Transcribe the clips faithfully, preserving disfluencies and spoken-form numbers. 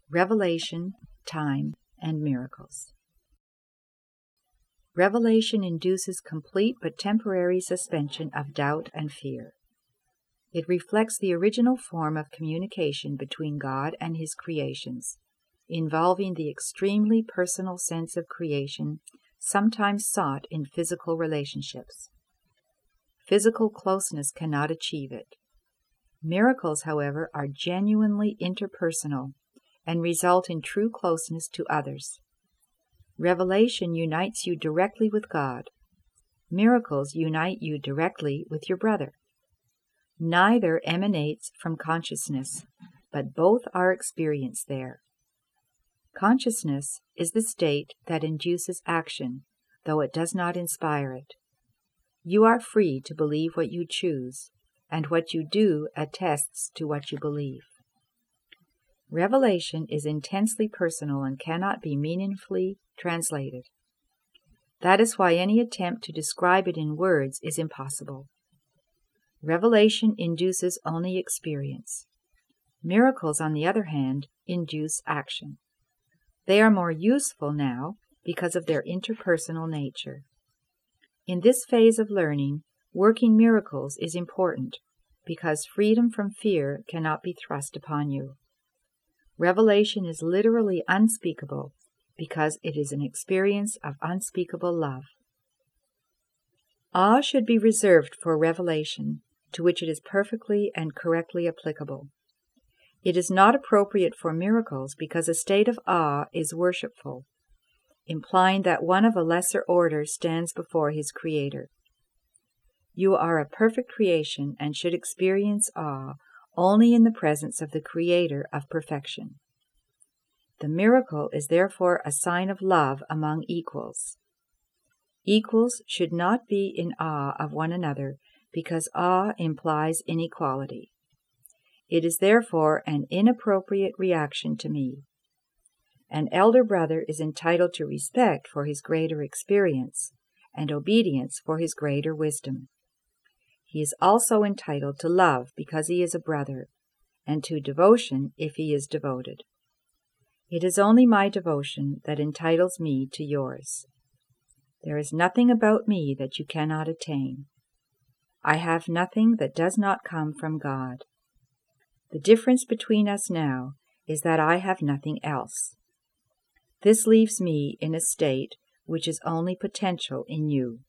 Revelation, Time, and Miracles. Revelation induces complete but temporary suspension of doubt and fear. It reflects the original form of communication between God and His creations, involving the extremely personal sense of creation sometimes sought in physical relationships. Physical closeness cannot achieve it. Miracles, however, are genuinely interpersonal and result in true closeness to others. Revelation unites you directly with God. Miracles unite you directly with your brother. Neither emanates from consciousness, but both are experienced there. Consciousness is the state that induces action, though it does not inspire it. You are free to believe what you choose, and what you do attests to what you believe. Revelation is intensely personal and cannot be meaningfully translated. That is why any attempt to describe it in words is impossible. Revelation induces only experience. Miracles, on the other hand, induce action. They are more useful now because of their interpersonal nature. In this phase of learning, working miracles is important because freedom from fear cannot be thrust upon you. Revelation is literally unspeakable because it is an experience of unspeakable love. Awe should be reserved for revelation, to which it is perfectly and correctly applicable. It is not appropriate for miracles because a state of awe is worshipful, implying that one of a lesser order stands before his Creator. You are a perfect creation and should experience awe only in the presence of the Creator of perfection. The miracle is therefore a sign of love among equals. Equals should not be in awe of one another because awe implies inequality. It is therefore an inappropriate reaction to me. An elder brother is entitled to respect for his greater experience and obedience for his greater wisdom. He is also entitled to love because he is a brother, and to devotion if he is devoted. It is only my devotion that entitles me to yours. There is nothing about me that you cannot attain. I have nothing that does not come from God. The difference between us now is that I have nothing else. This leaves me in a state which is only potential in you.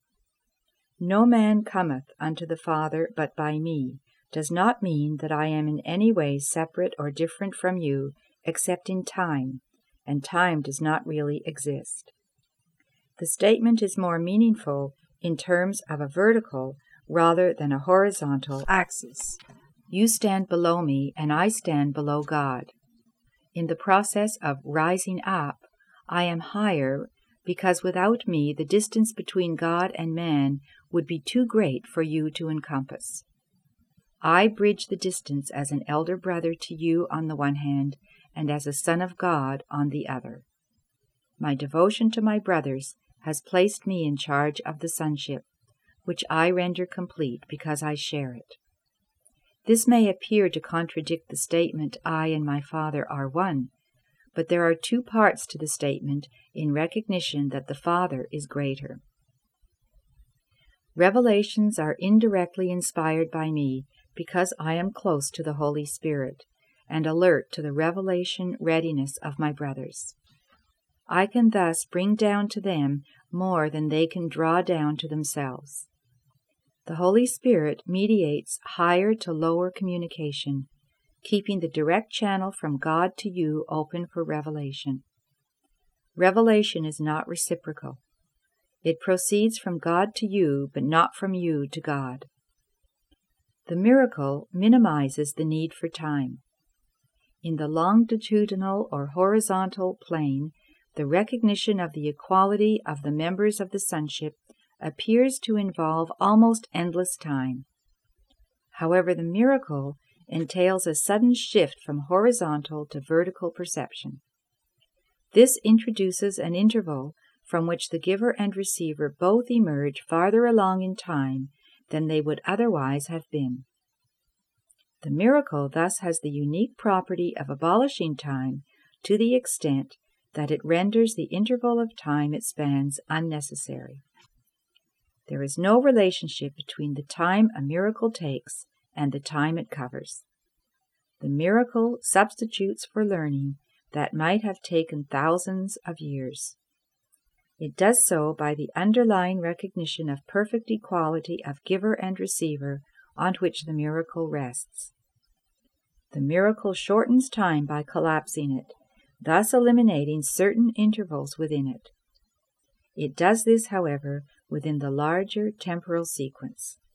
No man cometh unto the Father but by me does not mean that I am in any way separate or different from you except in time, and time does not really exist. The statement is more meaningful in terms of a vertical rather than a horizontal axis. You stand below me and I stand below God. In the process of rising up, I am higher because without me the distance between God and man would be too great for you to encompass. I bridge the distance as an elder brother to you on the one hand, and as a son of God on the other. My devotion to my brothers has placed me in charge of the sonship, which I render complete because I share it. This may appear to contradict the statement, I and my Father are one, but there are two parts to the statement in recognition that the Father is greater. Revelations are indirectly inspired by me because I am close to the Holy Spirit and alert to the revelation readiness of my brothers. I can thus bring down to them more than they can draw down to themselves. The Holy Spirit mediates higher to lower communication, keeping the direct channel from God to you open for revelation. Revelation is not reciprocal. It proceeds from God to you, but not from you to God. The miracle minimizes the need for time. In the longitudinal or horizontal plane, the recognition of the equality of the members of the sonship appears to involve almost endless time. However, the miracle entails a sudden shift from horizontal to vertical perception. This introduces an interval from which the giver and receiver both emerge farther along in time than they would otherwise have been. The miracle thus has the unique property of abolishing time to the extent that it renders the interval of time it spans unnecessary. There is no relationship between the time a miracle takes and the time it covers. The miracle substitutes for learning that might have taken thousands of years. It does so by the underlying recognition of perfect equality of giver and receiver on which the miracle rests. The miracle shortens time by collapsing it, thus eliminating certain intervals within it. It does this, however, within the larger temporal sequence.